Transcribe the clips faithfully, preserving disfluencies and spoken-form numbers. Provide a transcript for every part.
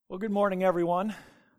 Well, good morning, everyone.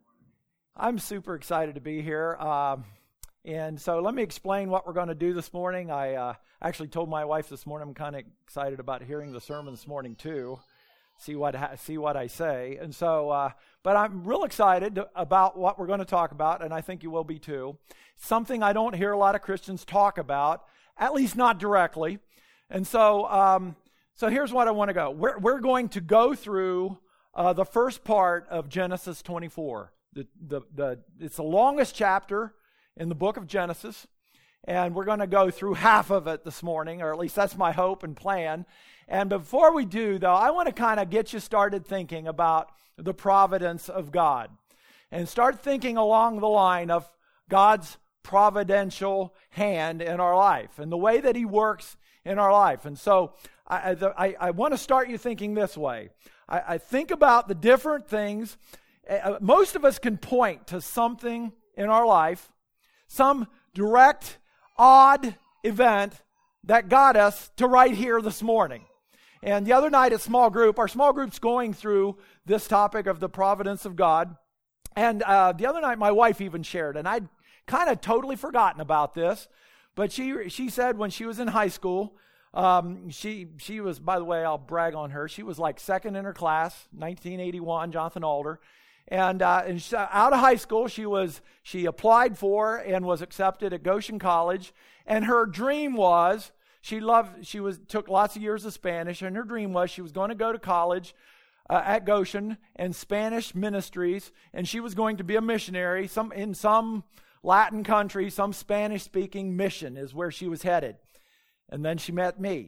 I'm super excited to be here. Um, and so let me explain what we're going to do this morning. I uh, actually told my wife this morning I'm kind of excited about hearing the sermon this morning, too. See what ha- see what I say. And so, uh, but I'm real excited about what we're going to talk about, and I think you will be, too. Something I don't hear a lot of Christians talk about, at least not directly. And so, um, so here's what I want to go. We're, we're going to go through Uh, the first part of Genesis twenty-four. The, the, the, it's the longest chapter in the book of Genesis, and we're going to go through half of it this morning, or at least that's my hope and plan. And before we do, though, I want to kind of get you started thinking about the providence of God, and start thinking along the line of God's providential hand in our life, and the way that He works in our life. And so I, I, I want to start you thinking this way. I, I think about the different things. Uh, most of us can point to something in our life, some direct, odd event that got us to right here this morning. And the other night at small group, our small group's going through this topic of the providence of God. And uh, the other night my wife even shared, and I'd kind of totally forgotten about this, but she she said when she was in high school, Um, she she was, by the way, I'll brag on her. She was like second in her class, nineteen eighty-one, Jonathan Alder, and uh, and she, out of high school, she was she applied for and was accepted at Goshen College. And her dream was she loved she was took lots of years of Spanish, and her dream was she was going to go to college uh, at Goshen and Spanish ministries, and she was going to be a missionary. Some in some Latin country, some Spanish-speaking mission is where she was headed. And then she met me.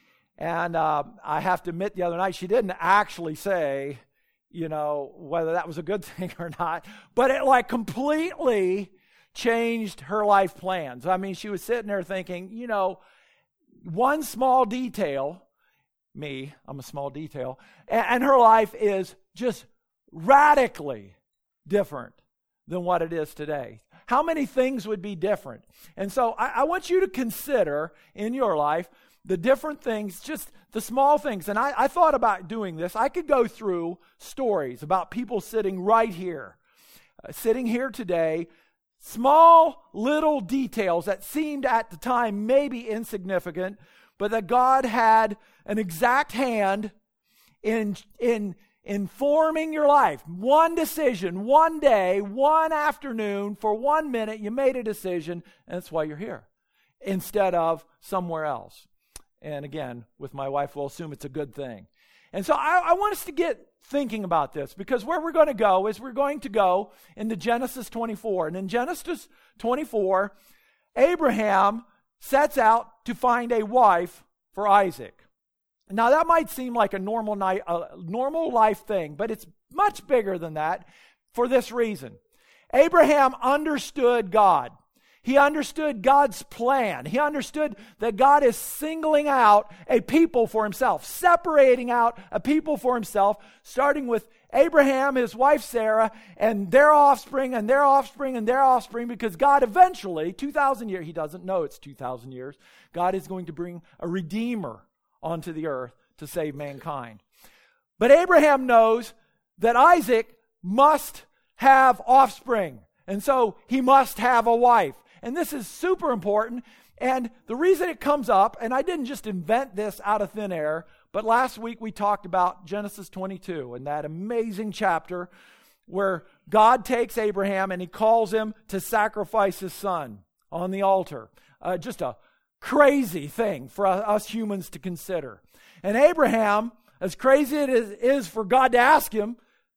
And uh, I have to admit, the other night, she didn't actually say, you know, whether that was a good thing or not. But it like completely changed her life plans. I mean, she was sitting there thinking, you know, one small detail, me, I'm a small detail, and, and her life is just radically different than what it is today. How many things would be different? And so I, I want you to consider in your life the different things, just the small things. And I, I thought about doing this. I could go through stories about people sitting right here, uh, sitting here today, small little details that seemed at the time maybe insignificant, but that God had an exact hand in in informing your life. One decision, one day, one afternoon, for one minute, you made a decision, and that's why you're here, instead of somewhere else. And again, with my wife, we'll assume it's a good thing. And so I, I want us to get thinking about this, because where we're going to go is we're going to go into Genesis twenty-four. And in Genesis twenty-four, Abraham sets out to find a wife for Isaac. Now, that might seem like a normal, night, a normal life thing, but it's much bigger than that for this reason. Abraham understood God. He understood God's plan. He understood that God is singling out a people for Himself, separating out a people for Himself, starting with Abraham, his wife Sarah, and their offspring, and their offspring, and their offspring, because God eventually, two thousand years, He doesn't know it's two thousand years, God is going to bring a Redeemer onto the earth to save mankind. But Abraham knows that Isaac must have offspring, and so he must have a wife. And this is super important, and the reason it comes up, and I didn't just invent this out of thin air, but last week we talked about Genesis twenty-two, and that amazing chapter where God takes Abraham and He calls him to sacrifice his son on the altar. Uh, just a crazy thing for us humans to consider. And Abraham, as crazy it is, is for God to ask him,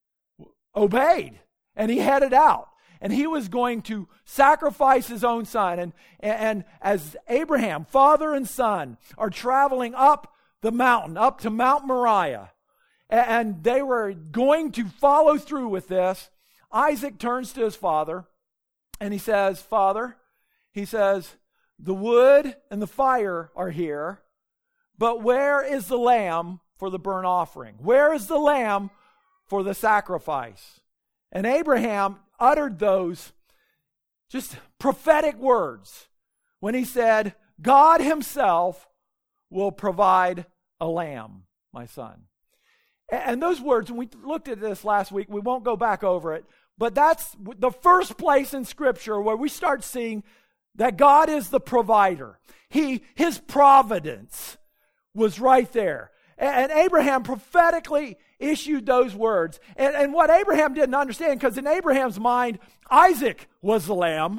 obeyed. And he headed out. And he was going to sacrifice his own son. And, and as Abraham, father and son, are traveling up the mountain, up to Mount Moriah, and they were going to follow through with this, Isaac turns to his father and he says, Father, he says, the wood and the fire are here, but where is the lamb for the burnt offering? Where is the lamb for the sacrifice? And Abraham uttered those just prophetic words when he said, God Himself will provide a lamb, my son. And those words, when we looked at this last week, we won't go back over it, but that's the first place in Scripture where we start seeing that God is the provider. He, His providence was right there. And Abraham prophetically issued those words. And, and what Abraham didn't understand, because in Abraham's mind, Isaac was the lamb.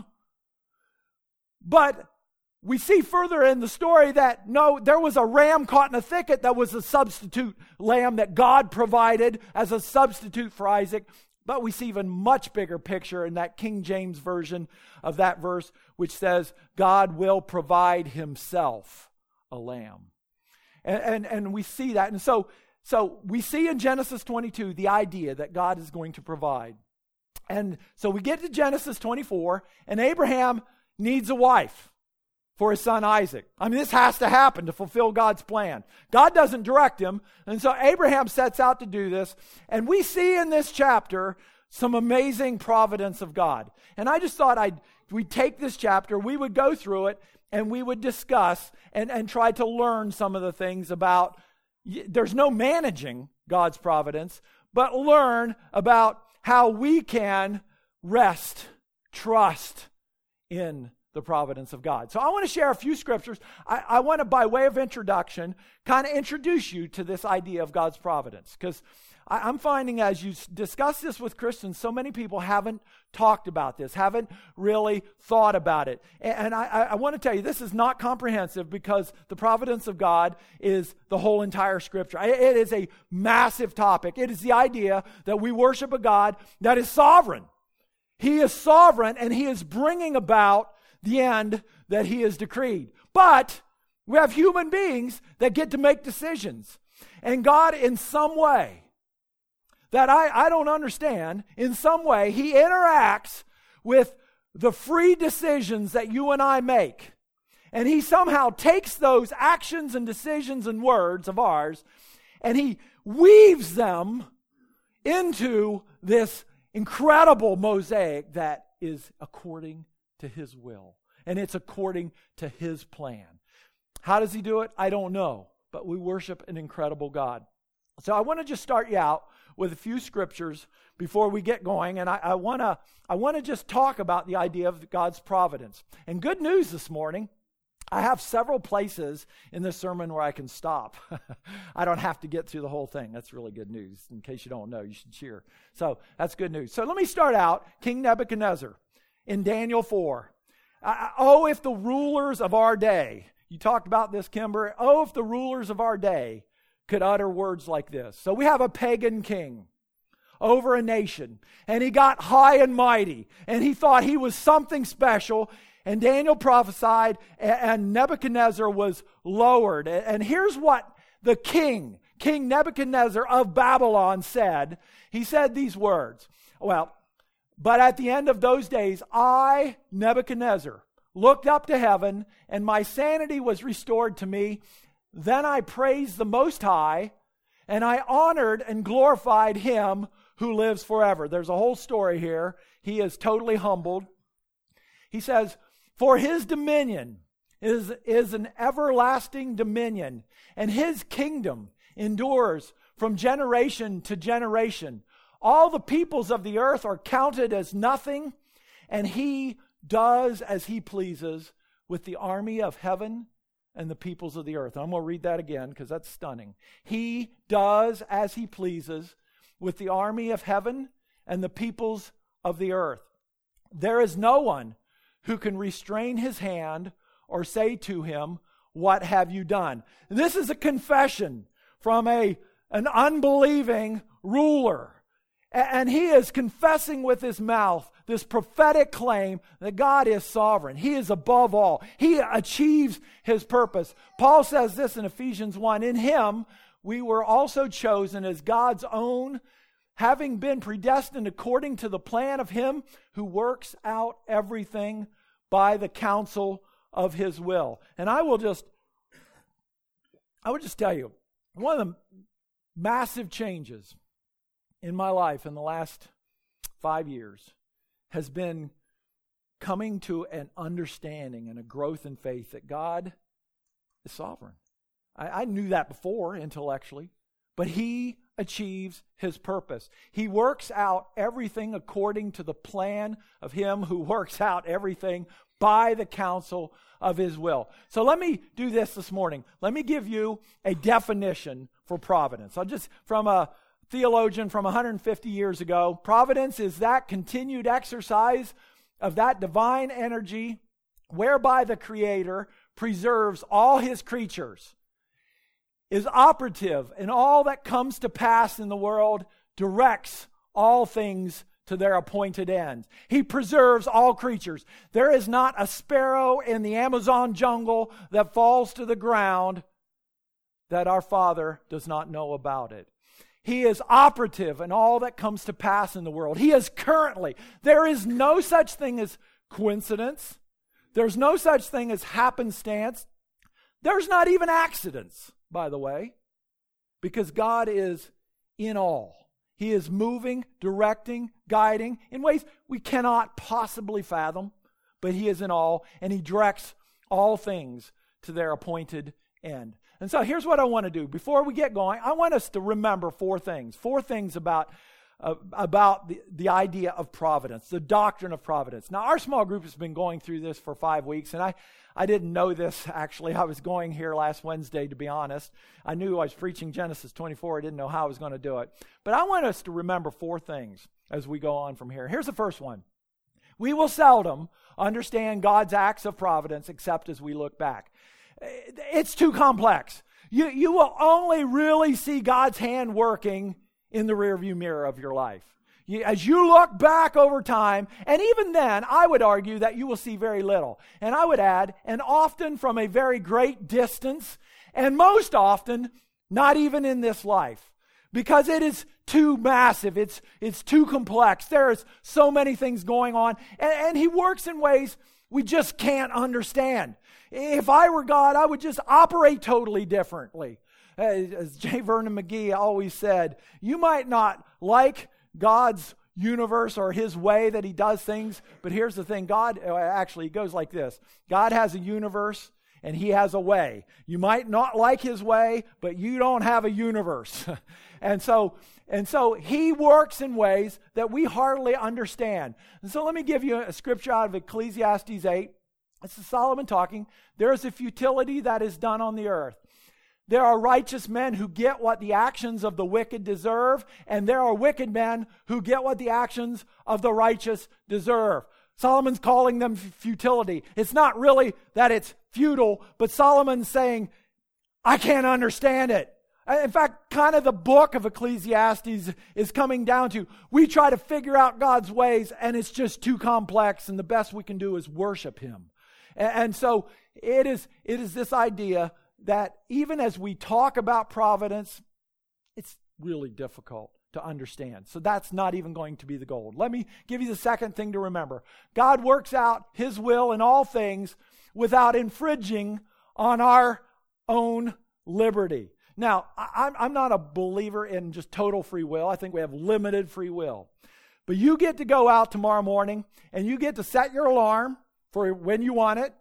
But we see further in the story that, no, there was a ram caught in a thicket that was a substitute lamb that God provided as a substitute for Isaac. But we see even much bigger picture in that King James version of that verse, which says, God will provide Himself a lamb. And, and, and we see that. And so, so we see in Genesis twenty-two the idea that God is going to provide. And so we get to Genesis twenty-four, and Abraham needs a wife for his son Isaac. I mean, this has to happen to fulfill God's plan. God doesn't direct him, and so Abraham sets out to do this. And we see in this chapter some amazing providence of God. And I just thought I'd we'd take this chapter, we would go through it, and we would discuss and, and try to learn some of the things about, there's no managing God's providence, but learn about how we can rest, trust in the providence of God. So I want to share a few scriptures. I, I want to, by way of introduction, kind of introduce you to this idea of God's providence. Because I'm finding as you discuss this with Christians, so many people haven't talked about this, haven't really thought about it. And I, I want to tell you, this is not comprehensive because the providence of God is the whole entire Scripture. It is a massive topic. It is the idea that we worship a God that is sovereign. He is sovereign, and He is bringing about the end that He has decreed. But we have human beings that get to make decisions. And God, in some way, that I, I don't understand, in some way, He interacts with the free decisions that you and I make. And He somehow takes those actions and decisions and words of ours, and He weaves them into this incredible mosaic that is according to His will. And it's according to His plan. How does He do it? I don't know. But we worship an incredible God. So I want to just start you out with a few scriptures before we get going, and I, I want to I want to just talk about the idea of God's providence. And good news this morning, I have several places in this sermon where I can stop. I don't have to get through the whole thing. That's really good news. In case you don't know, you should cheer. So that's good news. So let me start out, King Nebuchadnezzar in Daniel four. I, oh, if the rulers of our day, you talked about this, Kimber, oh, if the rulers of our day could utter words like this. So we have a pagan king over a nation, and he got high and mighty, and he thought he was something special, and Daniel prophesied, and Nebuchadnezzar was lowered. And here's what the king, King Nebuchadnezzar of Babylon said. He said these words, well, but at the end of those days, I, Nebuchadnezzar, looked up to heaven, and my sanity was restored to me. Then I praised the Most High, and I honored and glorified Him who lives forever. There's a whole story here. He is totally humbled. He says, for His dominion is, is an everlasting dominion, and His kingdom endures from generation to generation. All the peoples of the earth are counted as nothing, and He does as He pleases with the army of heaven and the peoples of the earth. I'm going to read that again because that's stunning. He does as He pleases with the army of heaven and the peoples of the earth. There is no one who can restrain His hand or say to Him, what have you done? This is a confession from a, an unbelieving ruler. And he is confessing with his mouth this prophetic claim that God is sovereign. He is above all. He achieves His purpose. Paul says this in Ephesians one, in Him we were also chosen as God's own, having been predestined according to the plan of Him who works out everything by the counsel of His will. And I will just, I would just tell you, one of the massive changes in my life in the last five years has been coming to an understanding and a growth in faith that God is sovereign. I, I knew that before intellectually, but He achieves his purpose. He works out everything according to the plan of him who works out everything by the counsel of his will. So let me do this this morning. Let me give you a definition for providence. I'll just, from a theologian from one hundred fifty years ago, providence is that continued exercise of that divine energy whereby the Creator preserves all his creatures, is operative in all that comes to pass in the world, directs all things to their appointed ends. He preserves all creatures. There is not a sparrow in the Amazon jungle that falls to the ground that our Father does not know about it. He is operative in all that comes to pass in the world. He is currently. There is no such thing as coincidence. There's no such thing as happenstance. There's not even accidents, by the way, because God is in all. He is moving, directing, guiding in ways we cannot possibly fathom, but he is in all, and he directs all things to their appointed end. And so here's what I want to do. Before we get going, I want us to remember four things. Four things about, uh, about the, the idea of providence, the doctrine of providence. Now, our small group has been going through this for five weeks, and I, I didn't know this, actually. I was going here last Wednesday, to be honest. I knew I was preaching Genesis twenty-four. I didn't know how I was going to do it. But I want us to remember four things as we go on from here. Here's the first one. We will seldom understand God's acts of providence except as we look back. It's too complex. You, you will only really see God's hand working in the rearview mirror of your life. You, as you look back over time, and even then, I would argue that you will see very little. And I would add, and often from a very great distance, and most often, not even in this life. Because it is too massive. It's, it's too complex. There's so many things going on. And, and he works in ways we just can't understand. If I were God, I would just operate totally differently. As J. Vernon McGee always said, you might not like God's universe or his way that he does things, but here's the thing. God, actually, it goes like this. God has a universe and he has a way. You might not like his way, but you don't have a universe. and so and so he works in ways that we hardly understand. And so let me give you a scripture out of Ecclesiastes eight. This is Solomon talking. There is a futility that is done on the earth. There are righteous men who get what the actions of the wicked deserve, and there are wicked men who get what the actions of the righteous deserve. Solomon's calling them futility. It's not really that it's futile, but Solomon's saying, I can't understand it. In fact, kind of the book of Ecclesiastes is coming down to, we try to figure out God's ways, and it's just too complex, and the best we can do is worship him. And so it is, it is this idea that even as we talk about providence, it's really difficult to understand. So that's not even going to be the goal. Let me give you the second thing to remember. God works out his will in all things without infringing on our own liberty. Now, I'm, I'm not a believer in just total free will. I think we have limited free will. But you get to go out tomorrow morning and you get to set your alarm for when you want it,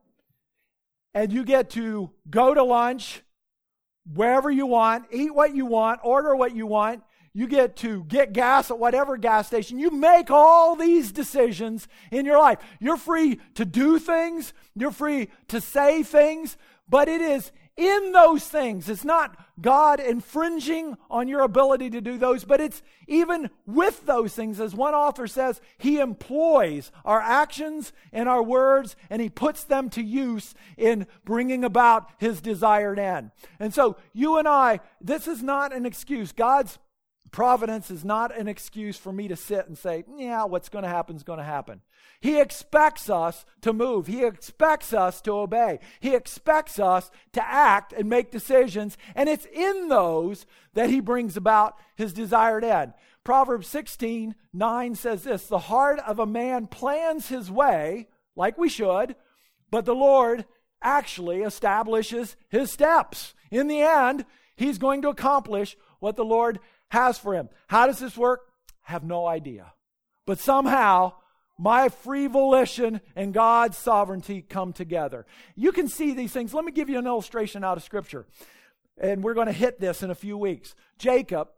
and you get to go to lunch wherever you want, eat what you want, order what you want. You get to get gas at whatever gas station. You make all these decisions in your life. You're free to do things. You're free to say things. But it is in those things. It's not God infringing on your ability to do those, but it's even with those things, as one author says, he employs our actions and our words, and he puts them to use in bringing about his desired end. And so you and I, this is not an excuse. God's providence is not an excuse for me to sit and say, yeah, what's going to happen is going to happen. He expects us to move. He expects us to obey. He expects us to act and make decisions, and it's in those that he brings about his desired end. Proverbs sixteen nine says this, the heart of a man plans his way, like we should, but the Lord actually establishes his steps. In the end, he's going to accomplish what the Lord has for him. How does this work? I have no idea. But somehow, my free volition and God's sovereignty come together. You can see these things. Let me give you an illustration out of Scripture. And we're going to hit this in a few weeks. Jacob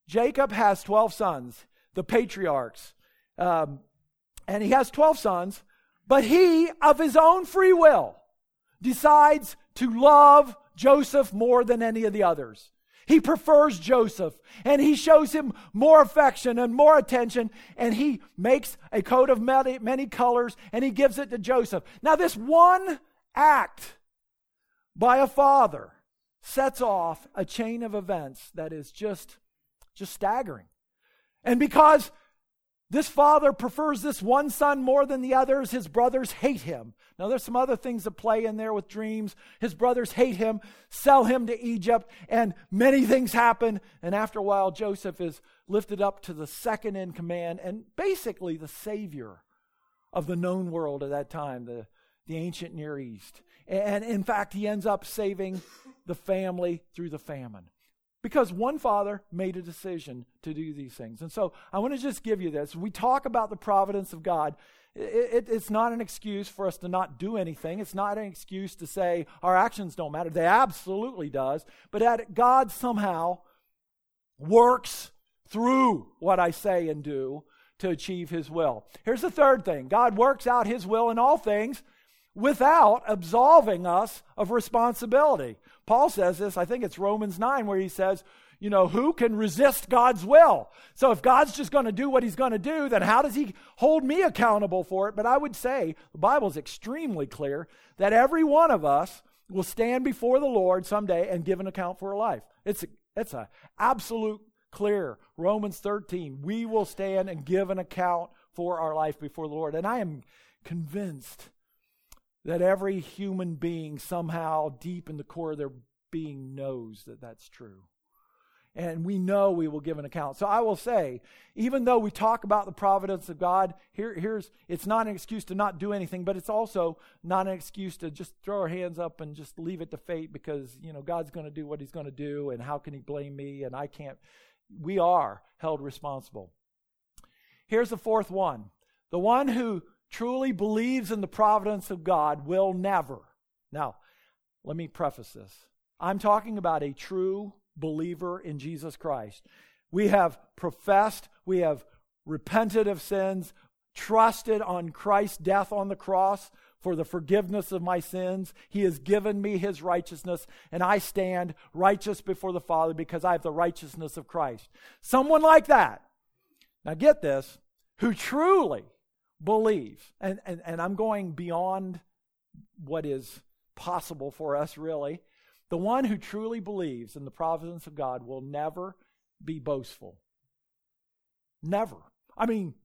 Jacob has twelve sons, the patriarchs. Um, and he has twelve sons, but he, of his own free will, decides to love Joseph more than any of the others. He prefers Joseph, and he shows him more affection and more attention, and he makes a coat of many, many colors, and he gives it to Joseph. Now, this one act by a father sets off a chain of events that is just, just staggering. And because this father prefers this one son more than the others, his brothers hate him. Now, there's some other things that play in there with dreams. His brothers hate him, sell him to Egypt, and many things happen. And after a while, Joseph is lifted up to the second in command and basically the savior of the known world at that time, the, the ancient Near East. And in fact, he ends up saving the family through the famine. Because one father made a decision to do these things. And so I want to just give you this. We talk about the providence of God. It, it, it's not an excuse for us to not do anything. It's not an excuse to say our actions don't matter. They absolutely does. But that God somehow works through what I say and do to achieve his will. Here's the third thing. God works out his will in all things without absolving us of responsibility. Paul says this, I think it's Romans nine, where he says, you know, who can resist God's will? So if God's just going to do what he's going to do, then how does he hold me accountable for it? But I would say the Bible is extremely clear that every one of us will stand before the Lord someday and give an account for our life. It's a, it's a absolute clear. Romans thirteen, we will stand and give an account for our life before the Lord. And I am convinced that every human being somehow deep in the core of their being knows that that's true. And we know we will give an account. So I will say, even though we talk about the providence of God, here, here's it's not an excuse to not do anything, but it's also not an excuse to just throw our hands up and just leave it to fate because, you know, God's going to do what he's going to do, and how can he blame me, and I can't. We are held responsible. Here's the fourth one. The one who truly believes in the providence of God will never. Now, let me preface this. I'm talking about a true believer in Jesus Christ. We have professed, we have repented of sins, trusted on Christ's death on the cross for the forgiveness of my sins. He has given me his righteousness, and I stand righteous before the Father because I have the righteousness of Christ. Someone like that, now get this, who truly believes, and, and, and I'm going beyond what is possible for us, really. The one who truly believes in the providence of God will never be boastful. Never. I mean,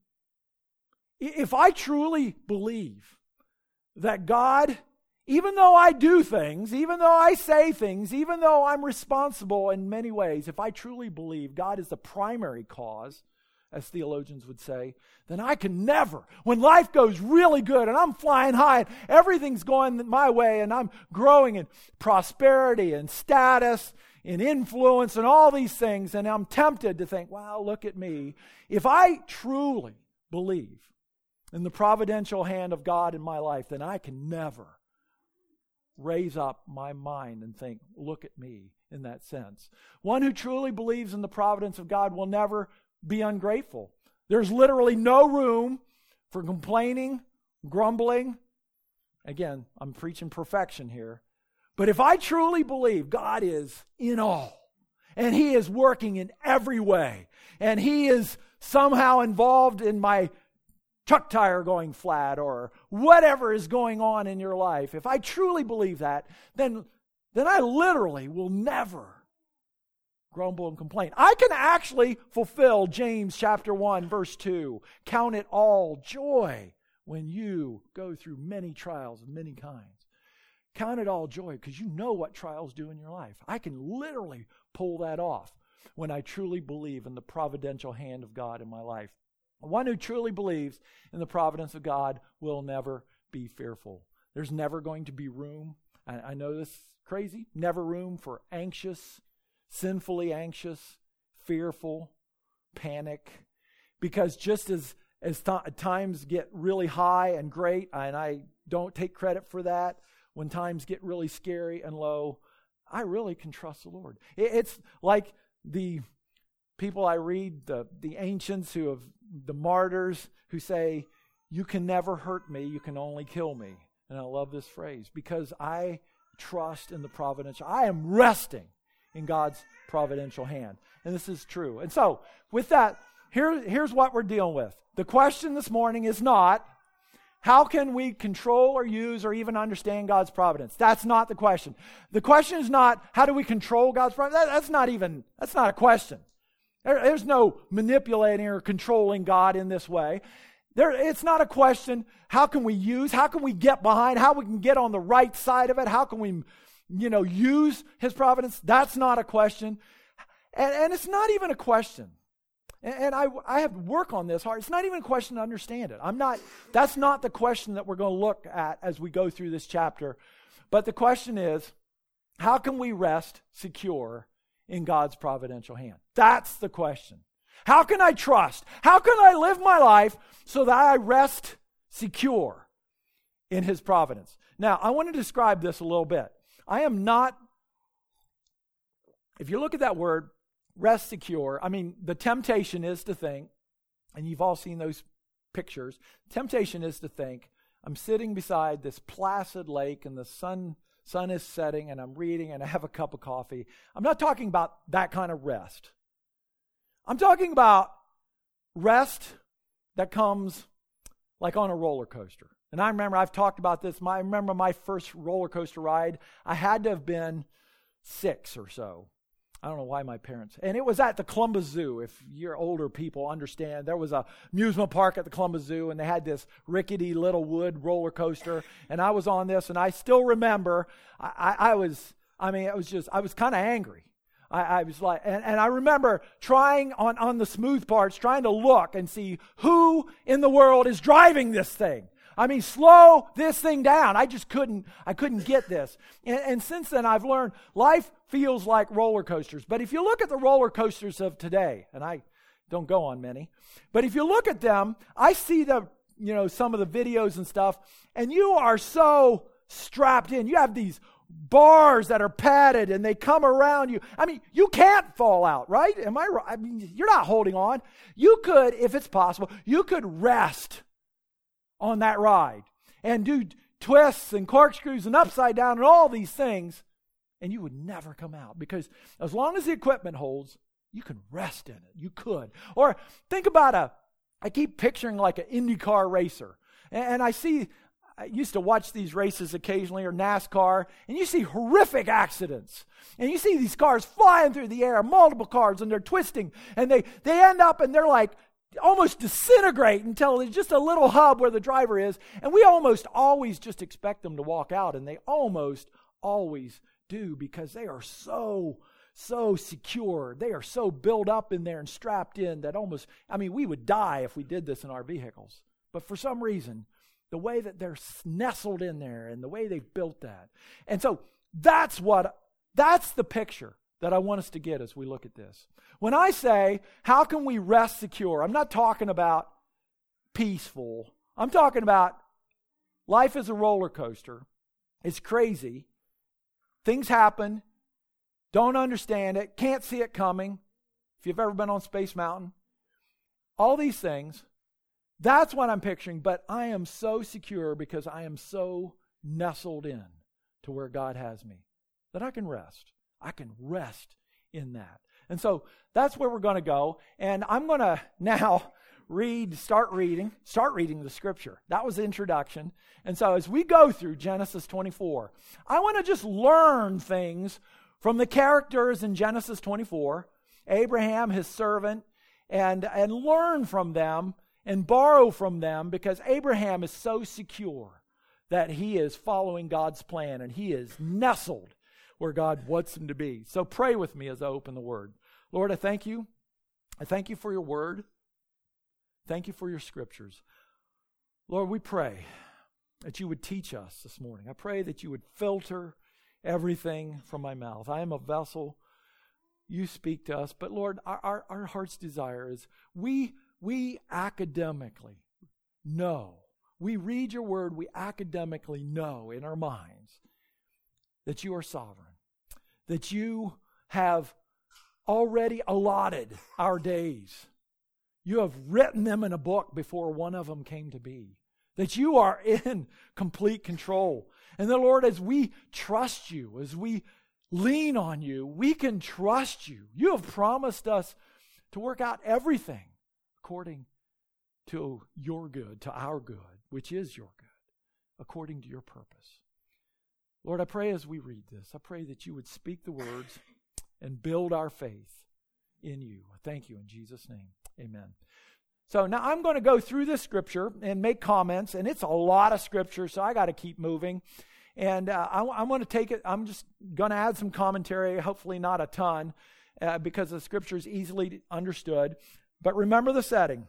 if I truly believe that God, even though I do things, even though I say things, even though I'm responsible in many ways, if I truly believe God is the primary cause, as theologians would say, then I can never, when life goes really good and I'm flying high and everything's going my way and I'm growing in prosperity and status and influence and all these things, and I'm tempted to think, wow, look at me. If I truly believe in the providential hand of God in my life, then I can never raise up my mind and think, look at me in that sense. One who truly believes in the providence of God will never be ungrateful. There's literally no room for complaining, grumbling. Again, I'm preaching perfection here. But if I truly believe God is in all, and he is working in every way, and he is somehow involved in my truck tire going flat or whatever is going on in your life, if I truly believe that, then, then I literally will never grumble and complain. I can actually fulfill James chapter one, verse two. Count it all joy when you go through many trials of many kinds. Count it all joy because you know what trials do in your life. I can literally pull that off when I truly believe in the providential hand of God in my life. One who truly believes in the providence of God will never be fearful. There's never going to be room, I, I know this is crazy, never room for anxious, sinfully anxious, fearful, panic. Because just as, as th- times get really high and great, and I don't take credit for that, when times get really scary and low, I really can trust the Lord. It, it's like the people I read, the, the ancients who have, the martyrs who say, you can never hurt me, you can only kill me. And I love this phrase because I trust in the providential. I am resting in God's providential hand. And this is true. And so, with that, here, here's what we're dealing with. The question this morning is not, how can we control or use or even understand God's providence? That's not the question. The question is not, how do we control God's providence? That, that's not even, that's not a question. There, there's no manipulating or controlling God in this way. There, it's not a question, how can we use, how can we get behind, how we can get on the right side of it, how can we, you know, use His providence? That's not a question. And, and it's not even a question. And, and I, I have to work on this hard. It's not even a question to understand it. I'm not, that's not the question that we're going to look at as we go through this chapter. But the question is, how can we rest secure in God's providential hand? That's the question. How can I trust? How can I live my life so that I rest secure in His providence? Now, I want to describe this a little bit. I am not, if you look at that word, rest secure, I mean, the temptation is to think, and you've all seen those pictures, temptation is to think, I'm sitting beside this placid lake and the sun sun is setting and I'm reading and I have a cup of coffee. I'm not talking about that kind of rest. I'm talking about rest that comes like on a roller coaster. And I remember, I've talked about this, my, I remember my first roller coaster ride, I had to have been six or so. I don't know why my parents, and it was at the Columbus Zoo. If you're older people understand, there was a amusement park at the Columbus Zoo, and they had this rickety little wood roller coaster, and I was on this, and I still remember, I, I, I was, I mean, it was just, I was kind of angry. I, I was like, and, and I remember trying on, on the smooth parts, trying to look and see who in the world is driving this thing. I mean, slow this thing down. I just couldn't, I couldn't get this. And, and since then I've learned life feels like roller coasters. But if you look at the roller coasters of today, and I don't go on many, but if you look at them, I see the, you know, some of the videos and stuff, and you are so strapped in. You have these bars that are padded and they come around you. I mean, you can't fall out, right? Am I right? I mean, you're not holding on. You could, if it's possible, you could rest on that ride and do twists and corkscrews and upside down and all these things, and you would never come out, because as long as the equipment holds, you can rest in it. You could. Or think about a, I keep picturing like an IndyCar racer, and, and I see, I used to watch these races occasionally, or NASCAR, and you see horrific accidents. And you see these cars flying through the air, multiple cars, and they're twisting, and they, they end up and they're like almost disintegrate until there's just a little hub where the driver is. And we almost always just expect them to walk out, and they almost always do, because they are so, so secure. They are so built up in there and strapped in that almost, I mean, we would die if we did this in our vehicles. But for some reason, the way that they're nestled in there and the way they've built that. And so that's what, that's the picture that I want us to get as we look at this. When I say, how can we rest secure? I'm not talking about peaceful. I'm talking about life is a roller coaster. It's crazy. Things happen. Don't understand it. Can't see it coming. If you've ever been on Space Mountain. All these things. That's what I'm picturing, but I am so secure because I am so nestled in to where God has me that I can rest. I can rest in that. And so that's where we're going to go. And I'm going to now read, start reading, start reading the scripture. That was the introduction. And so as we go through Genesis twenty-four, I want to just learn things from the characters in Genesis twenty-four, Abraham, his servant, and, and learn from them and borrow from them, because Abraham is so secure that he is following God's plan and he is nestled where God wants him to be. So pray with me as I open the Word. Lord, I thank you. I thank you for your Word. Thank you for your scriptures. Lord, we pray that you would teach us this morning. I pray that you would filter everything from my mouth. I am a vessel. You speak to us. But Lord, our, our, our heart's desire is we We academically know, we read your word, we academically know in our minds that you are sovereign, that you have already allotted our days. You have written them in a book before one of them came to be. That you are in complete control. And the Lord, as we trust you, as we lean on you, we can trust you. You have promised us to work out everything according to your good, to our good, which is your good, according to your purpose. Lord, I pray as we read this, I pray that you would speak the words and build our faith in you. Thank you in Jesus' name. Amen. So now I'm going to go through this scripture and make comments, and it's a lot of scripture, so I got to keep moving. And uh, I, I'm going to take it, I'm just going to add some commentary, hopefully not a ton, uh, because the scripture is easily understood. But remember the setting.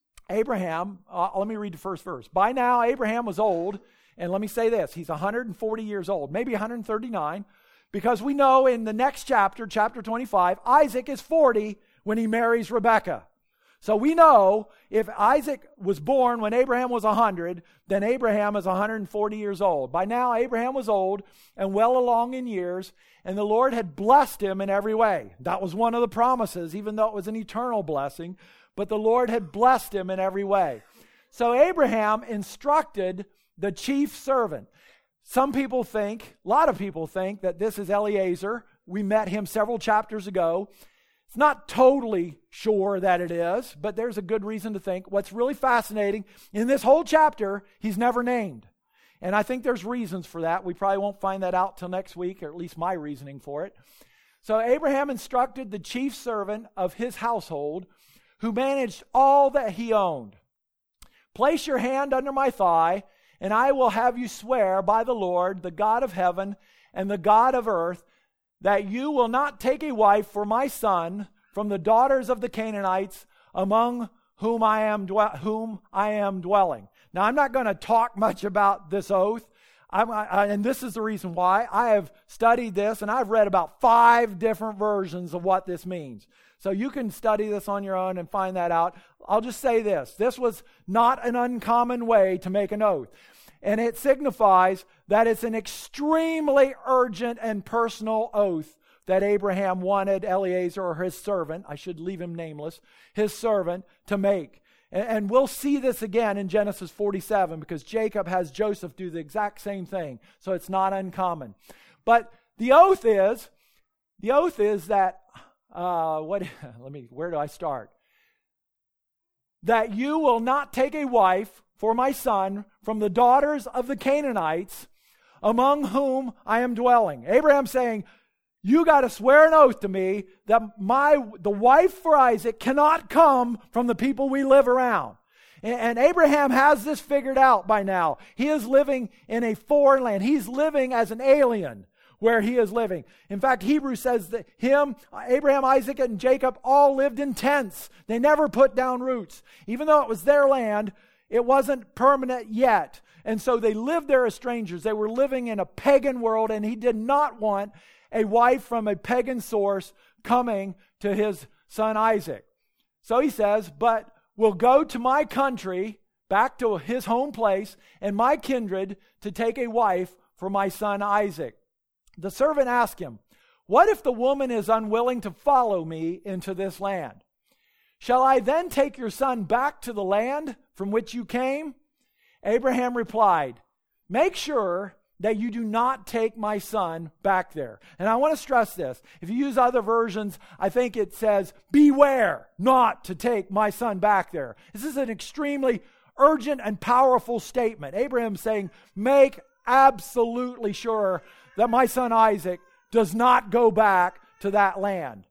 Abraham, uh, let me read the first verse. By now, Abraham was old, and let me say this, he's one hundred forty years old, maybe one hundred thirty-nine, because we know in the next chapter, chapter twenty-five, Isaac is forty when he marries Rebekah. So we know if Isaac was born when Abraham was one hundred, then Abraham is one hundred forty years old. By now, Abraham was old and well along in years, and the Lord had blessed him in every way. That was one of the promises, even though it was an eternal blessing, but the Lord had blessed him in every way. So Abraham instructed the chief servant. Some people think, a lot of people think that this is Eliezer. We met him several chapters ago. It's not totally sure that it is, but there's a good reason to think. What's really fascinating, in this whole chapter, he's never named. And I think there's reasons for that. We probably won't find that out till next week, or at least my reasoning for it. So Abraham instructed the chief servant of his household, who managed all that he owned. Place your hand under my thigh, and I will have you swear by the Lord, the God of heaven and the God of earth, that you will not take a wife for my son from the daughters of the Canaanites among whom I am dwe- whom I am dwelling. Now, I'm not going to talk much about this oath, I'm, I, and this is the reason why. I have studied this, and I've read about five different versions of what this means. So you can study this on your own and find that out. I'll just say this. This was not an uncommon way to make an oath. And it signifies that it's an extremely urgent and personal oath that Abraham wanted Eliezer, or his servant, I should leave him nameless, his servant, to make. And, and we'll see this again in Genesis forty-seven, because Jacob has Joseph do the exact same thing. So it's not uncommon. But the oath is, the oath is that, uh, what? let me, where do I start? That you will not take a wife for my son from the daughters of the Canaanites among whom I am dwelling. Abraham saying, you got to swear an oath to me that my the wife for Isaac cannot come from the people we live around. And, and Abraham has this figured out by now. He is living in a foreign land. He's living as an alien where he is living. In fact, Hebrews says that him, Abraham, Isaac, and Jacob all lived in tents. They never put down roots. Even though it was their land, it wasn't permanent yet. And so they lived there as strangers. They were living in a pagan world, and he did not want a wife from a pagan source coming to his son Isaac. So he says, but we'll go to my country, back to his home place, and my kindred to take a wife for my son Isaac. The servant asked him, what if the woman is unwilling to follow me into this land? Shall I then take your son back to the land from which you came? Abraham replied, make sure that you do not take my son back there. And I want to stress this. If you use other versions, I think it says, beware not to take my son back there. This is an extremely urgent and powerful statement. Abraham's saying, make absolutely sure that my son Isaac does not go back to that land.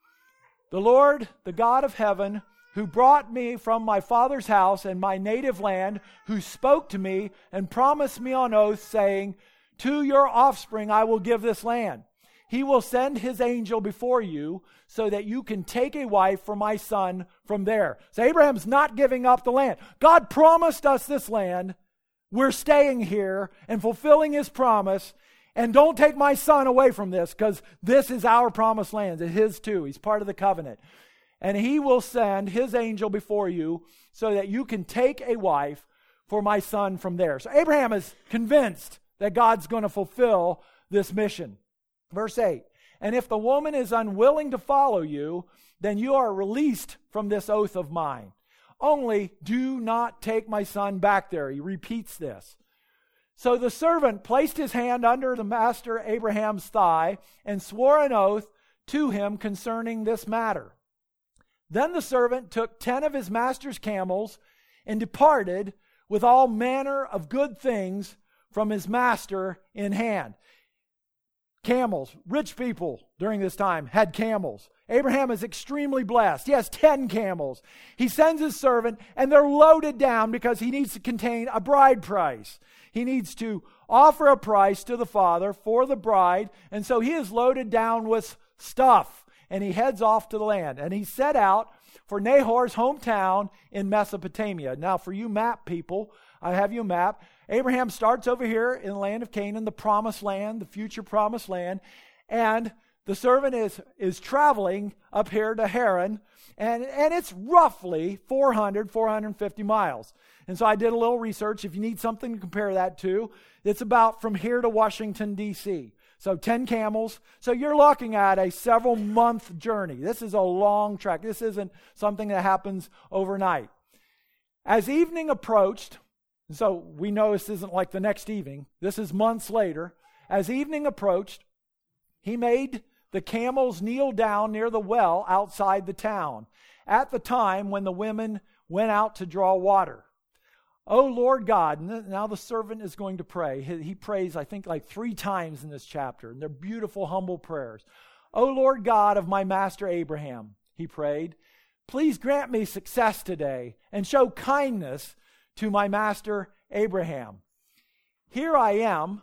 The Lord, the God of heaven, who brought me from my father's house and my native land, who spoke to me and promised me on oath, saying, to your offspring I will give this land. He will send his angel before you so that you can take a wife for my son from there. So Abraham's not giving up the land. God promised us this land. We're staying here and fulfilling his promise. And don't take my son away from this, because this is our promised land. It's his too. He's part of the covenant. And he will send his angel before you so that you can take a wife for my son from there. So Abraham is convinced that God's going to fulfill this mission. Verse eight, And if the woman is unwilling to follow you, then you are released from this oath of mine. Only do not take my son back there." He repeats this. So the servant placed his hand under the master Abraham's thigh and swore an oath to him concerning this matter. Then the servant took ten of his master's camels and departed with all manner of good things from his master in hand. Camels, rich people during this time had camels. Abraham is extremely blessed. He has ten camels. He sends his servant, and they're loaded down because he needs to contain a bride price. He needs to offer a price to the father for the bride, and so he is loaded down with stuff, and he heads off to the land. And he set out for Nahor's hometown in Mesopotamia. Now, for you map people, I have you a map. Abraham starts over here in the land of Canaan, the promised land, the future promised land, and the servant is, is traveling up here to Haran, and, and it's roughly four hundred, four hundred fifty miles. And so I did a little research. If you need something to compare that to, it's about from here to Washington, D C So ten camels. So you're looking at a several month journey. This is a long trek. This isn't something that happens overnight. As evening approached, so we know this isn't like the next evening. This is months later. As evening approached, he made the camels kneel down near the well outside the town at the time when the women went out to draw water. "O Lord God," now the servant is going to pray. He, he prays, I think, like three times in this chapter, and they're beautiful, humble prayers. "O Lord God of my master Abraham," he prayed, "please grant me success today and show kindness to my master Abraham. Here I am,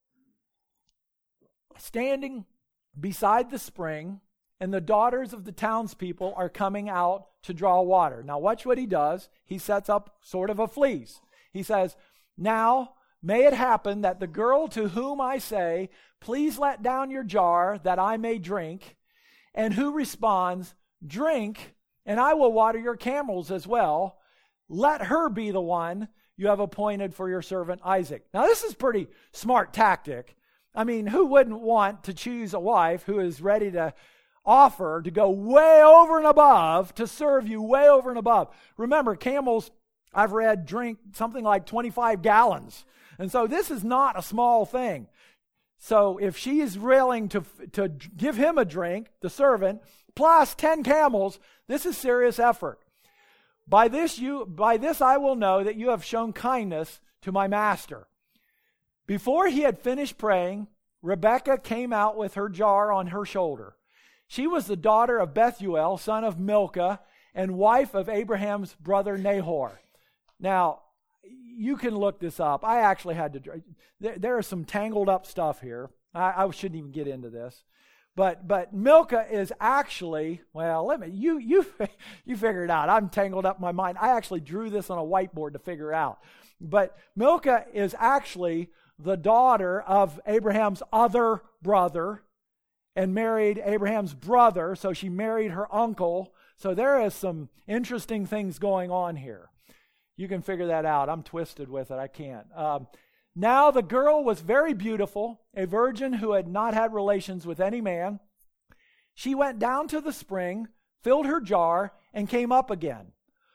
standing beside the spring, and the daughters of the townspeople are coming out to draw water." Now watch what he does. He sets up sort of a fleece. He says, "Now may it happen that the girl to whom I say, 'Please let down your jar that I may drink,' and who responds, 'Drink, and I will water your camels as well,' let her be the one you have appointed for your servant Isaac." Now this is pretty smart tactic. I mean, who wouldn't want to choose a wife who is ready to offer to go way over and above, to serve you way over and above? Remember, camels, I've read, drink something like twenty-five gallons. And so this is not a small thing. So if she is willing to, to give him a drink, the servant, plus ten camels, this is serious effort. By this you, by this I will know that you have shown kindness to my master." Before he had finished praying, Rebekah came out with her jar on her shoulder. She was the daughter of Bethuel, son of Milcah, and wife of Abraham's brother Nahor. Now, you can look this up. I actually had to, there, there is some tangled up stuff here. I, I shouldn't even get into this. But but Milcah is actually, well, let me, you you you figure it out. I'm tangled up in my mind. I actually drew this on a whiteboard to figure out. But Milcah is actually the daughter of Abraham's other brother and married Abraham's brother, so she married her uncle. So there is some interesting things going on here. You can figure that out. I'm twisted with it. I can't. Um, Now the girl was very beautiful, a virgin who had not had relations with any man. She went down to the spring, filled her jar, and came up again.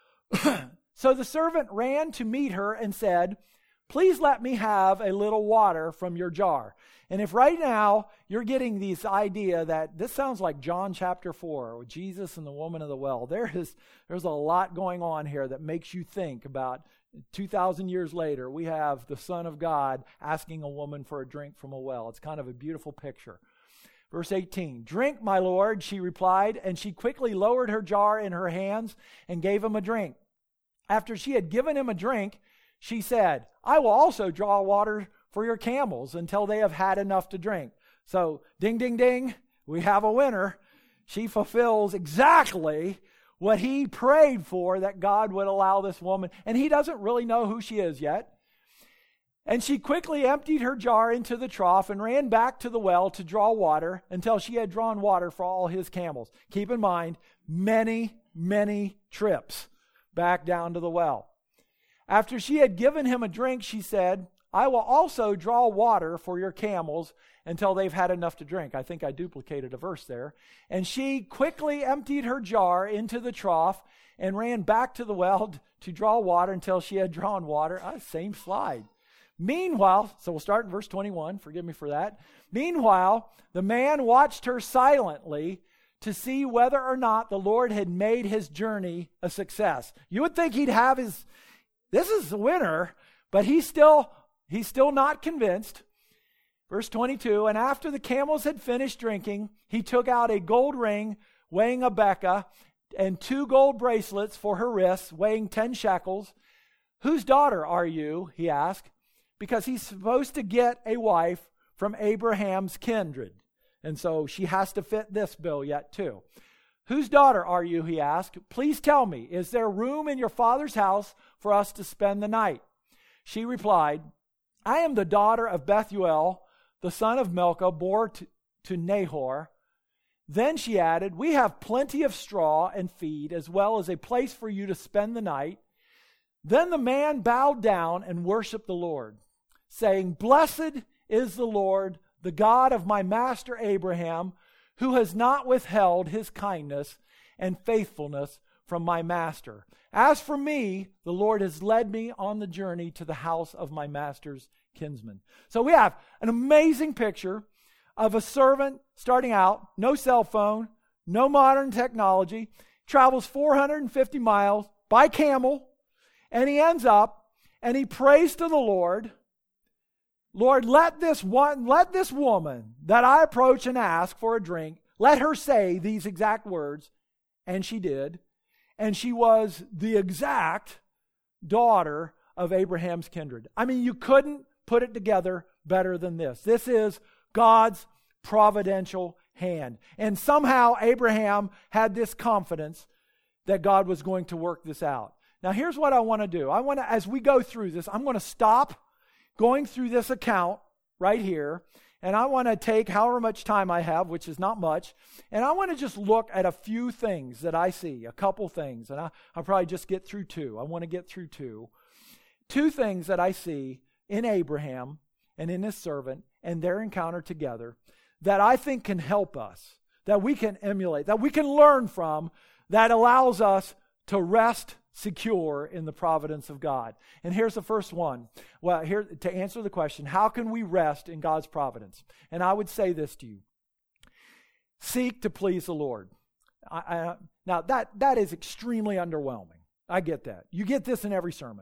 So the servant ran to meet her and said, "Please let me have a little water from your jar." And if right now you're getting this idea that this sounds like John chapter four, with Jesus and the woman of the well, there is there's a lot going on here that makes you think about two thousand years later, we have the Son of God asking a woman for a drink from a well. It's kind of a beautiful picture. Verse eighteen, "Drink, my lord," she replied, and she quickly lowered her jar in her hands and gave him a drink. After she had given him a drink, she said, "I will also draw water for your camels until they have had enough to drink." So, ding, ding, ding, we have a winner. She fulfills exactly what he prayed for, that God would allow this woman. And he doesn't really know who she is yet. And she quickly emptied her jar into the trough and ran back to the well to draw water until she had drawn water for all his camels. Keep in mind, many, many trips back down to the well. After she had given him a drink, she said, I will also draw water for your camels until they've had enough to drink. I think I duplicated a verse there. And she quickly emptied her jar into the trough and ran back to the well to draw water until she had drawn water. Ah, same slide. Meanwhile, so we'll start in verse twenty-one. Forgive me for that. Meanwhile, the man watched her silently to see whether or not the Lord had made his journey a success. You would think he'd have his, this is the winner, but he's still, he's still not convinced. Verse twenty-two, and after the camels had finished drinking, he took out a gold ring weighing a beka and two gold bracelets for her wrists weighing ten shekels. Whose daughter are you? He asked, because he's supposed to get a wife from Abraham's kindred. And so she has to fit this bill yet too. Whose daughter are you? He asked. Please tell me, is there room in your father's house for us to spend the night? She replied, I am the daughter of Bethuel, the son of Milcah, bore to, to Nahor. Then she added, we have plenty of straw and feed, as well as a place for you to spend the night. Then the man bowed down and worshiped the Lord, saying, Blessed is the Lord, the God of my master Abraham, who has not withheld his kindness and faithfulness from my master. As for me, the Lord has led me on the journey to the house of my master's kinsman. So we have an amazing picture of a servant starting out, no cell phone, no modern technology, travels four hundred fifty miles by camel, and he ends up and he prays to the Lord, Lord, let this one, let this woman that I approach and ask for a drink, let her say these exact words. And she did. And she was the exact daughter of Abraham's kindred. I mean, you couldn't put it together better than this. This is God's providential hand. And somehow Abraham had this confidence that God was going to work this out. Now, here's what I want to do. I want to, as we go through this, I'm going to stop going through this account right here, and I want to take however much time I have, which is not much, and I want to just look at a few things that I see, a couple things, and I, I'll probably just get through two. I want to get through two. Two things that I see in Abraham and in his servant and their encounter together that I think can help us, that we can emulate, that we can learn from, that allows us to rest secure in the providence of God. And here's the first one. Well, here to answer the question, how can we rest in God's providence? And I would say this to you. Seek to please the Lord. I, I, now, that, that is extremely underwhelming. I get that. You get this in every sermon.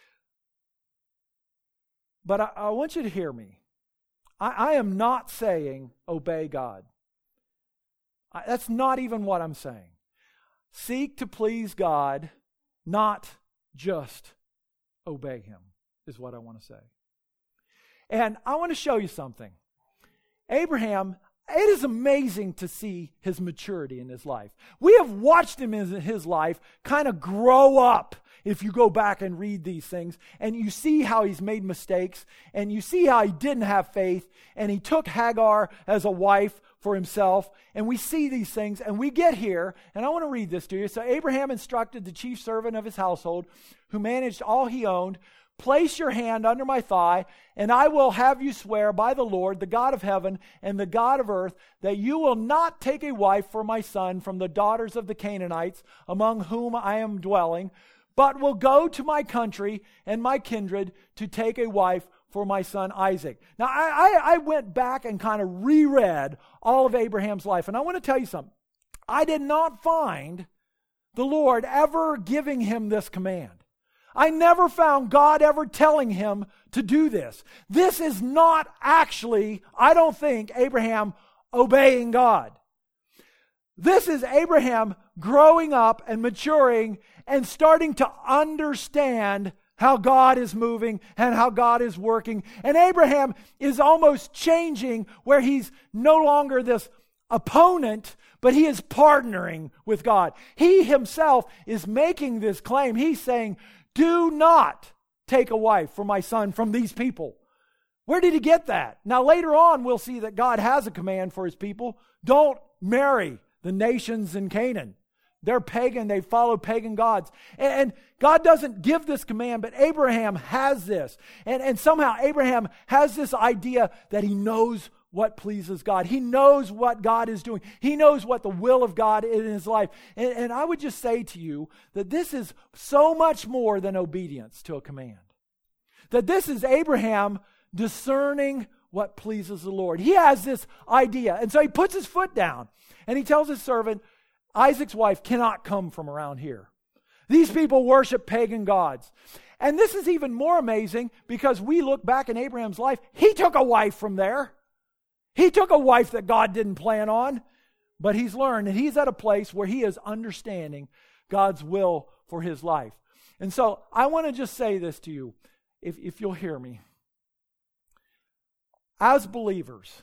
But I, I want you to hear me. I, I am not saying obey God. I, that's not even what I'm saying. Seek to please God, not just obey Him, is what I want to say. And I want to show you something. Abraham, it is amazing to see his maturity in his life. We have watched him in his life kind of grow up. If you go back and read these things, and you see how he's made mistakes, and you see how he didn't have faith, and he took Hagar as a wife for himself, and we see these things, and we get here, and I want to read this to you. So Abraham instructed the chief servant of his household, who managed all he owned, place your hand under my thigh, and I will have you swear by the Lord, the God of heaven and the God of earth, that you will not take a wife for my son from the daughters of the Canaanites, among whom I am dwelling, but will go to my country and my kindred to take a wife for my son Isaac. Now, I, I, I went back and kind of reread all of Abraham's life, and I want to tell you something. I did not find the Lord ever giving him this command. I never found God ever telling him to do this. This is not actually, I don't think, Abraham obeying God. This is Abraham growing up and maturing and starting to understand how God is moving and how God is working. And Abraham is almost changing where he's no longer this opponent, but he is partnering with God. He himself is making this claim. He's saying, do not take a wife for my son from these people. Where did he get that? Now later on we'll see that God has a command for his people. Don't marry the nations in Canaan. They're pagan. They follow pagan gods. And, and God doesn't give this command, but Abraham has this. And, and somehow Abraham has this idea that he knows what pleases God. He knows what God is doing. He knows what the will of God is in his life. And, and I would just say to you that this is so much more than obedience to a command. That this is Abraham discerning what pleases the Lord. He has this idea. And so he puts his foot down and he tells his servant, Isaac's wife cannot come from around here. These people worship pagan gods. And this is even more amazing because we look back in Abraham's life. He took a wife from there. He took a wife that God didn't plan on. But he's learned and he's at a place where he is understanding God's will for his life. And so I want to just say this to you, if, if you'll hear me. As believers,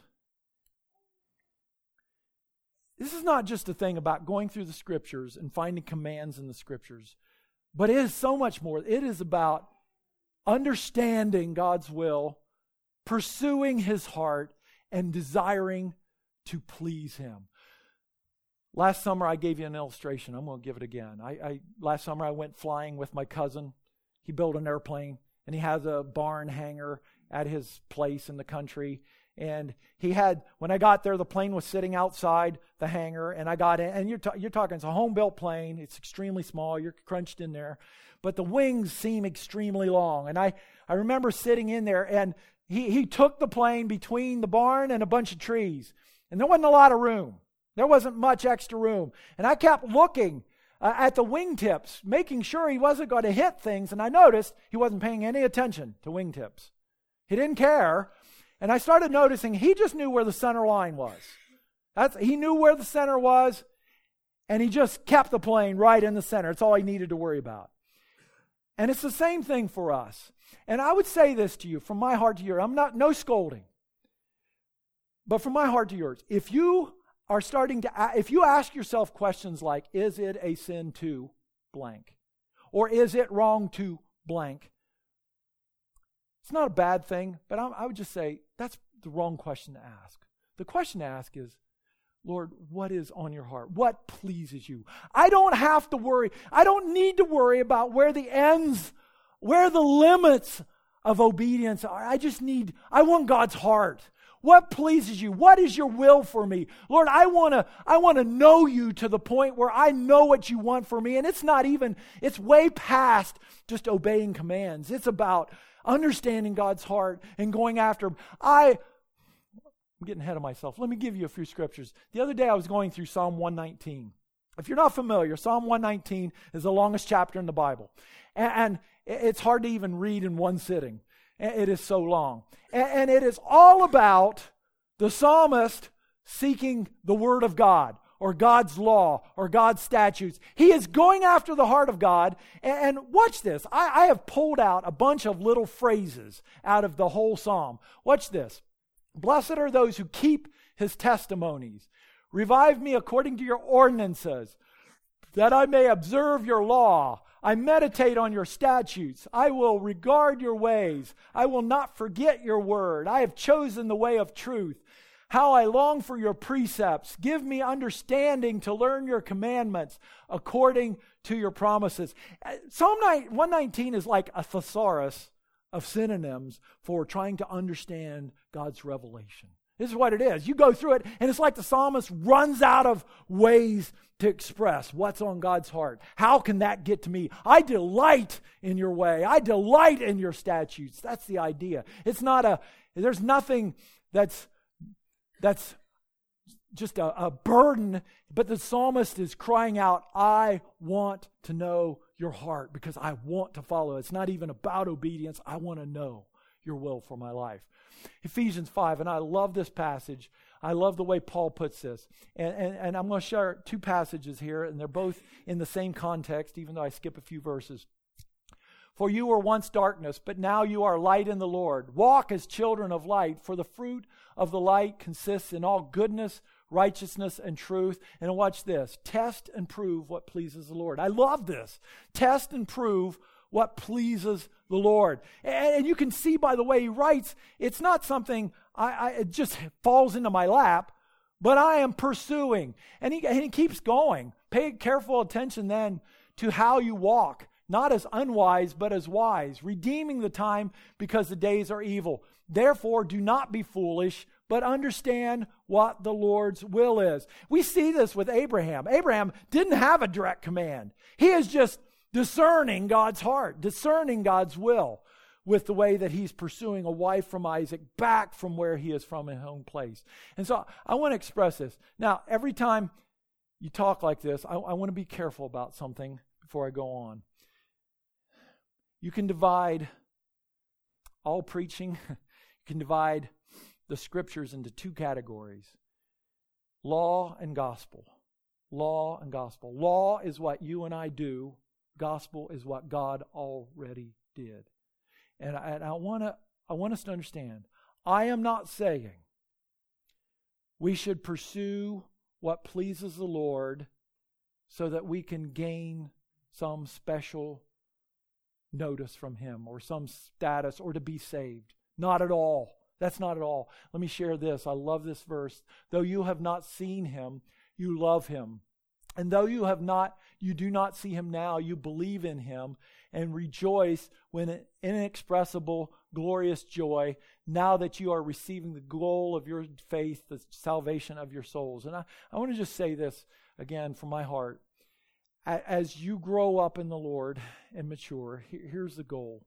this is not just a thing about going through the Scriptures and finding commands in the Scriptures, but it is so much more. It is about understanding God's will, pursuing His heart, and desiring to please Him. Last summer, I gave you an illustration. I'm going to give it again. I, I last summer, I went flying with my cousin. He built an airplane, and he has a barn hangar at his place in the country. And he had, when I got there, the plane was sitting outside the hangar, and I got in, and you're, ta- you're talking, it's a home-built plane, it's extremely small, you're crunched in there, but the wings seem extremely long. And I, I remember sitting in there, and he, he took the plane between the barn and a bunch of trees, and there wasn't a lot of room. There wasn't much extra room. And I kept looking uh, at the wingtips, making sure he wasn't going to hit things, and I noticed he wasn't paying any attention to wingtips. He didn't care. And I started noticing he just knew where the center line was. That's, he knew where the center was, and he just kept the plane right in the center. It's all he needed to worry about. And it's the same thing for us. And I would say this to you from my heart to yours. I'm not, no scolding. But from my heart to yours, if you are starting to, if you ask yourself questions like, is it a sin to blank? Or is it wrong to blank? It's not a bad thing, but I, I would just say that's the wrong question to ask. The question to ask is, Lord, what is on your heart? What pleases you? I don't have to worry. I don't need to worry about where the ends, where the limits of obedience are. I just need, I want God's heart. What pleases you? What is your will for me? Lord, I want to I want to know you to the point where I know what you want for me. And it's not even, it's way past just obeying commands. It's about understanding God's heart and going after Him. I, I'm getting ahead of myself. Let me give you a few scriptures. The other day I was going through Psalm one nineteen. If you're not familiar, Psalm one nineteen is the longest chapter in the Bible. And, and it's hard to even read in one sitting. It is so long. And, and it is all about the psalmist seeking the Word of God, or God's law, or God's statutes. He is going after the heart of God. And, and watch this. I, I have pulled out a bunch of little phrases out of the whole psalm. Watch this. Blessed are those who keep His testimonies. Revive me according to your ordinances, that I may observe your law. I meditate on your statutes. I will regard your ways. I will not forget your word. I have chosen the way of truth. How I long for your precepts. Give me understanding to learn your commandments according to your promises. Psalm one nineteen is like a thesaurus of synonyms for trying to understand God's revelation. This is what it is. You go through it, and it's like the psalmist runs out of ways to express what's on God's heart. How can that get to me? I delight in your way. I delight in your statutes. That's the idea. It's not a, there's nothing that's That's just a, a burden, but the psalmist is crying out, I want to know your heart because I want to follow. It's not even about obedience. I want to know your will for my life. Ephesians five, and I love this passage. I love the way Paul puts this. And, and, and I'm going to share two passages here, and they're both in the same context, even though I skip a few verses. For you were once darkness, but now you are light in the Lord. Walk as children of light, for the fruit of the light consists in all goodness, righteousness, and truth. And watch this. Test and prove what pleases the Lord. I love this. Test and prove what pleases the Lord. And, and you can see by the way he writes, it's not something I, I it just falls into my lap, but I am pursuing. And he, and he keeps going. Pay careful attention then to how you walk, not as unwise, but as wise, redeeming the time because the days are evil. Therefore, do not be foolish, but understand what the Lord's will is. We see this with Abraham. Abraham didn't have a direct command. He is just discerning God's heart, discerning God's will with the way that he's pursuing a wife from Isaac back from where he is from his home place. And so I want to express this. Now, every time you talk like this, I, I want to be careful about something before I go on. You can divide all preaching, you can divide the scriptures into two categories: law and gospel. Law and gospel. Law is what you and I do. Gospel is what God already did. And I, and I want to I want us to understand, I am not saying we should pursue what pleases the Lord so that we can gain some special notice from Him or some status or to be saved. Not at all. That's not at all. Let me share this. I love this verse. Though you have not seen Him, you love Him. And though you have not, you do not see Him now, you believe in Him and rejoice with an inexpressible, glorious joy now that you are receiving the goal of your faith, the salvation of your souls. And I, I want to just say this again from my heart. As you grow up in the Lord and mature, here's the goal.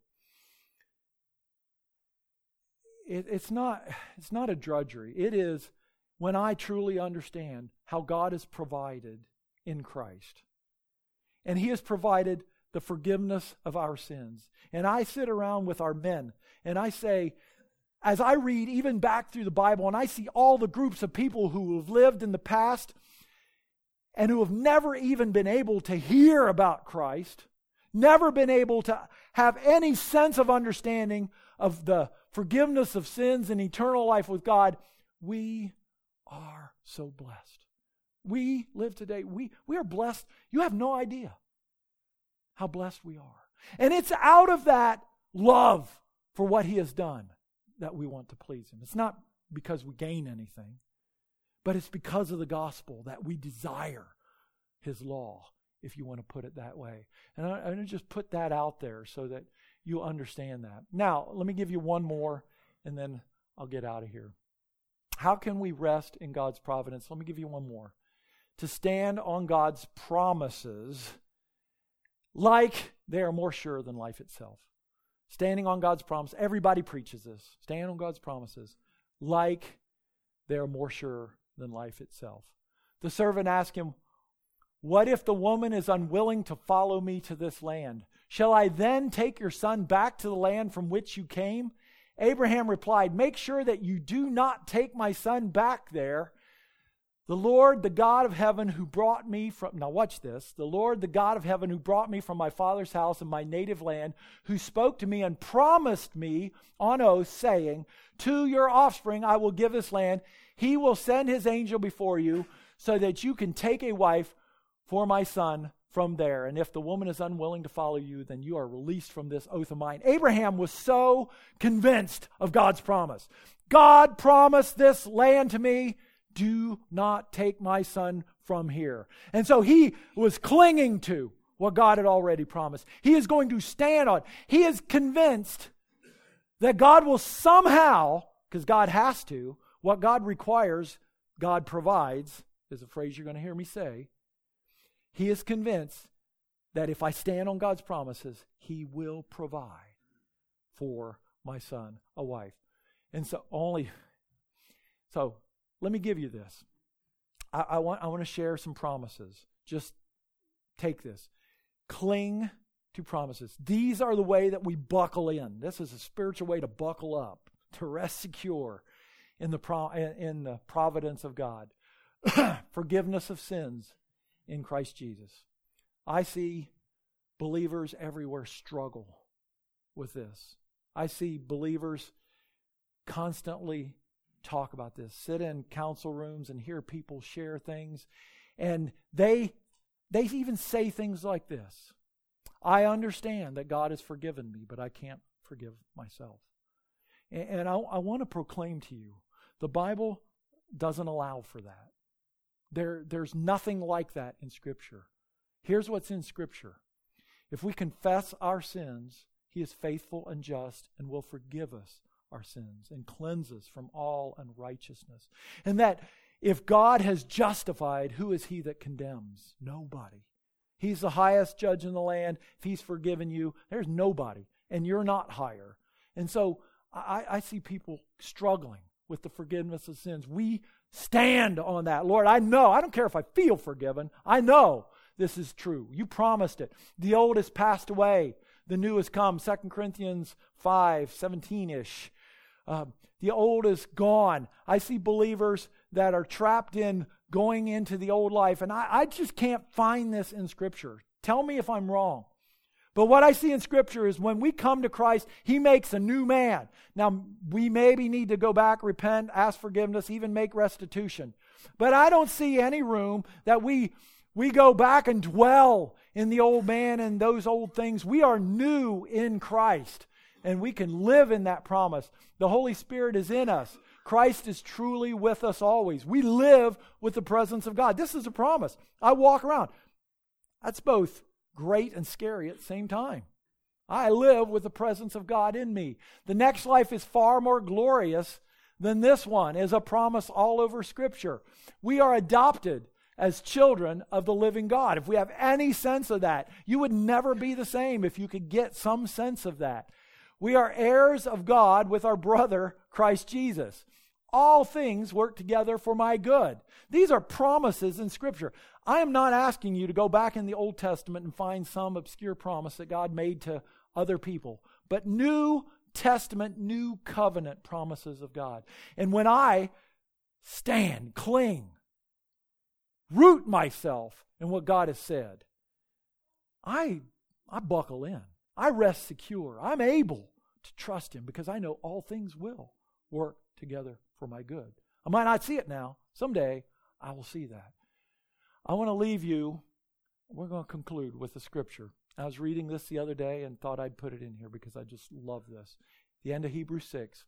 It, it's not, it's not a drudgery. It is when I truly understand how God has provided in Christ. And He has provided the forgiveness of our sins. And I sit around with our men and I say, as I read even back through the Bible and I see all the groups of people who have lived in the past and who have never even been able to hear about Christ, never been able to have any sense of understanding of the forgiveness of sins and eternal life with God, we are so blessed. We live today. We, we are blessed. You have no idea how blessed we are. And it's out of that love for what He has done that we want to please Him. It's not because we gain anything, but it's because of the gospel that we desire His law, if you want to put it that way. And I, I'm going to just put that out there so that you understand that. Now, let me give you one more, and then I'll get out of here. How can we rest in God's providence? Let me give you one more. To stand on God's promises like they are more sure than life itself. Standing on God's promise. Everybody preaches this. Stand on God's promises like they are more sure than life itself. The servant asked him, "What if the woman is unwilling to follow me to this land? Shall I then take your son back to the land from which you came?" Abraham replied, "Make sure that you do not take my son back there. The Lord, the God of heaven who brought me from," now watch this, "the Lord, the God of heaven who brought me from my father's house and my native land, who spoke to me and promised me on oath, saying, 'To your offspring I will give this land,' He will send His angel before you so that you can take a wife for my son from there. And if the woman is unwilling to follow you, then you are released from this oath of mine." Abraham was so convinced of God's promise. God promised this land to me. Do not take my son from here. And so he was clinging to what God had already promised. He is going to stand on. He is convinced that God will somehow, because God has to, what God requires, God provides, is a phrase you're going to hear me say. He is convinced that if I stand on God's promises, He will provide for my son a wife. And so only, so let me give you this. I, I want I want to share some promises. Just take this. Cling to promises. These are the way that we buckle in. This is a spiritual way to buckle up, to rest secure in the pro, in the providence of God. Forgiveness of sins in Christ Jesus. I see believers everywhere struggle with this. I see believers constantly talk about this, sit in council rooms and hear people share things, and they they even say things like this: "I understand that God has forgiven me, but I can't forgive myself." And, and I, I want to proclaim to you, the Bible doesn't allow for that. There, there's nothing like that in Scripture. Here's what's in Scripture. If we confess our sins, He is faithful and just and will forgive us our sins and cleanse us from all unrighteousness. And that if God has justified, who is He that condemns? Nobody. He's the highest judge in the land. If He's forgiven you, there's nobody. And you're not higher. And so I, I see people struggling with the forgiveness of sins. We stand on that. Lord, I know. I don't care if I feel forgiven. I know this is true. You promised it. The old has passed away. The new has come. Second Corinthians five, seventeen-ish. Uh, the old is gone. I see believers that are trapped in going into the old life. And I, I just can't find this in Scripture. Tell me if I'm wrong. But what I see in Scripture is when we come to Christ, He makes a new man. Now, we maybe need to go back, repent, ask forgiveness, even make restitution. But I don't see any room that we, we go back and dwell in the old man and those old things. We are new in Christ, and we can live in that promise. The Holy Spirit is in us. Christ is truly with us always. We live with the presence of God. This is a promise. I walk around. That's both great and scary at the same time. I live with the presence of God in me. The next life is far more glorious than this one, is a promise all over Scripture. We are adopted as children of the living God. If we have any sense of that, you would never be the same if you could get some sense of that. We are heirs of God with our brother, Christ Jesus. All things work together for my good. These are promises in Scripture. I am not asking you to go back in the Old Testament and find some obscure promise that God made to other people, but New Testament, New Covenant promises of God. And when I stand, cling, root myself in what God has said, I, I buckle in. I rest secure. I'm able to trust Him because I know all things will work together for my good. I might not see it now. Someday I will see that. I want to leave you, we're going to conclude with the Scripture. I was reading this the other day and thought I'd put it in here because I just love this. The end of Hebrews six.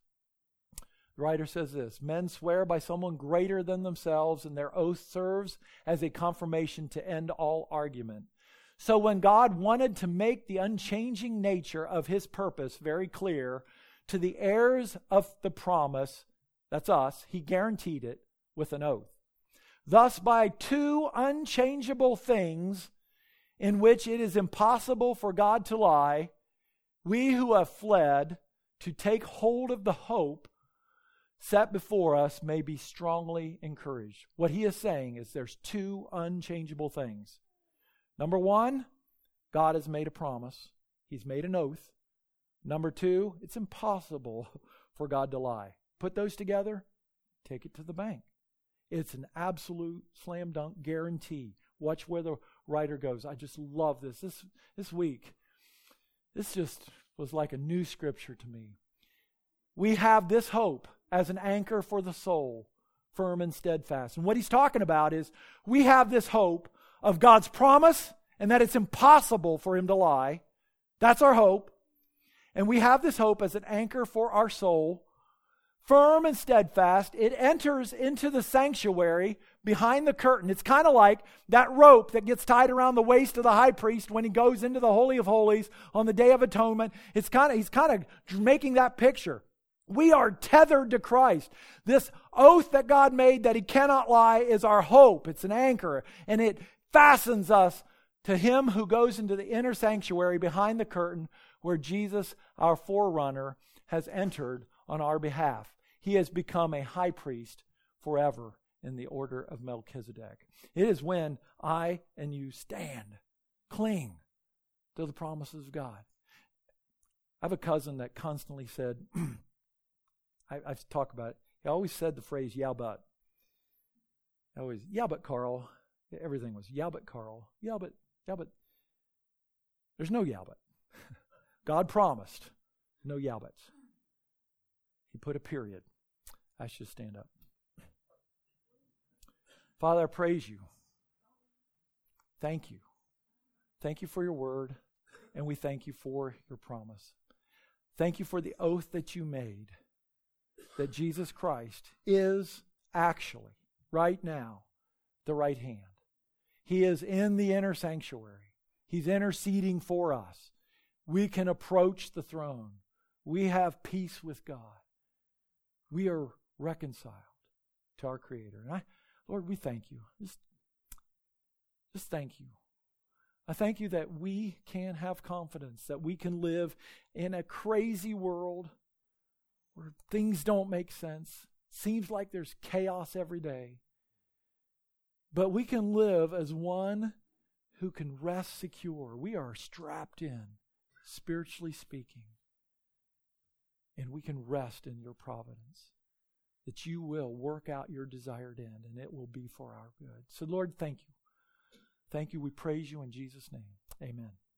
The writer says this, men swear by someone greater than themselves, and their oath serves as a confirmation to end all argument. So when God wanted to make the unchanging nature of His purpose very clear to the heirs of the promise, that's us, He guaranteed it with an oath. Thus, by two unchangeable things in which it is impossible for God to lie, we who have fled to take hold of the hope set before us may be strongly encouraged. What he is saying is there's two unchangeable things. Number one, God has made a promise. He's made an oath. Number two, it's impossible for God to lie. Put those together, take it to the bank. It's an absolute slam dunk guarantee. Watch where the writer goes. I just love this. This this week, this just was like a new Scripture to me. We have this hope as an anchor for the soul, firm and steadfast. And what he's talking about is we have this hope of God's promise and that it's impossible for Him to lie. That's our hope. And we have this hope as an anchor for our soul, firm and steadfast. It enters into the sanctuary behind the curtain. It's kind of like that rope that gets tied around the waist of the high priest when he goes into the Holy of Holies on the Day of Atonement. It's kind of, he's kind of making that picture. We are tethered to Christ. This oath that God made that He cannot lie is our hope. It's an anchor, and it fastens us to Him who goes into the inner sanctuary behind the curtain where Jesus, our forerunner, has entered on our behalf. He has become a high priest forever in the order of Melchizedek. It is when I and you stand, cling to the promises of God. I have a cousin that constantly said, I, I've talked about it, he always said the phrase, yeah, but. Always, yeah, but Carl. Everything was, yeah, but Carl. Yeah, but, yeah, but. There's no yeah, but. God promised, no yeah, buts. He put a period. I should stand up. Father, I praise You. Thank You. Thank You for Your word, and we thank You for Your promise. Thank You for the oath that You made, that Jesus Christ is actually, right now, the right hand. He is in the inner sanctuary. He's interceding for us. We can approach the throne. We have peace with God. We are reconciled to our Creator. And I, Lord, we thank you. Just, just thank you. I thank you that we can have confidence, that we can live in a crazy world where things don't make sense. Seems like there's chaos every day. But we can live as one who can rest secure. We are strapped in, spiritually speaking. And we can rest in your providence, that you will work out your desired end, and it will be for our good. So, Lord, thank you. Thank you. We praise you in Jesus' name. Amen.